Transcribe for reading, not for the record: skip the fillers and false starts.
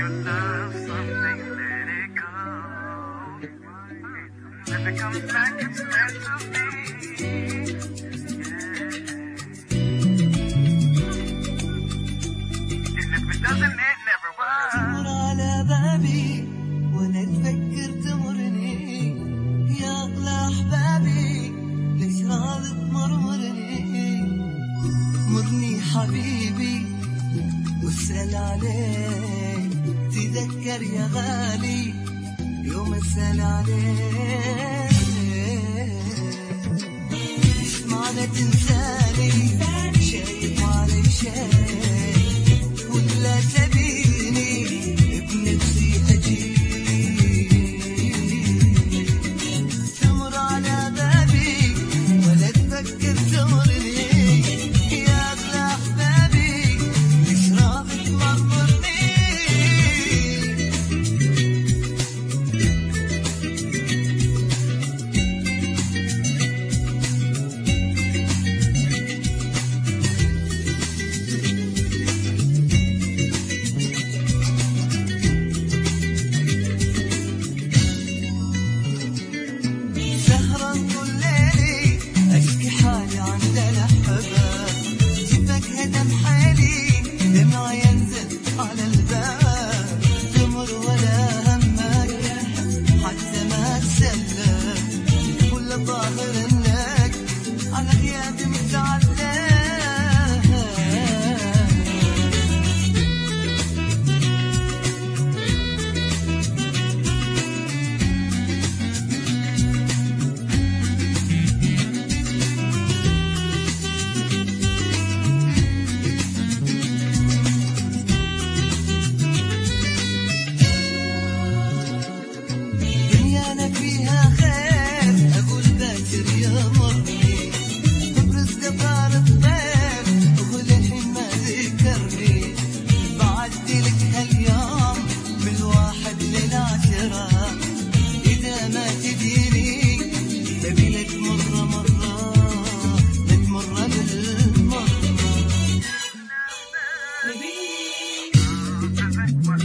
you love something, let it go. If it comes back, it's meant to be. Yeah. And if it doesn't, it never was. تمر على بابي وانا تفكر تمرني يا اغلى احبابي ليش راضي تمرمرني مرني حبيبي واسأل عليك تذكر يا غالي يوم اسأل عليك مش معنى تنساني شيء وعلي شيء ولا تبيني بنفسي أجيب تمر على بابي ولا تفكر تمرني يا أغلى أحبابي ليش راضي تمرمرني سهران كل ليلي أشكي حالي عند الأحباب جيبك هدم حالي دمع ينزل على الباب تمر ولا همك حتى ما تسلم كل ظاهر لك على غيابي متعلق دنيانا فيها خير أقول باكر يا مرني تبرز دبار الطير وللحين ما ذكرني بعدلك هاليوم من 1 ل10 إذا ما تديني ببيلك مرة مرة لك مرة بالمرة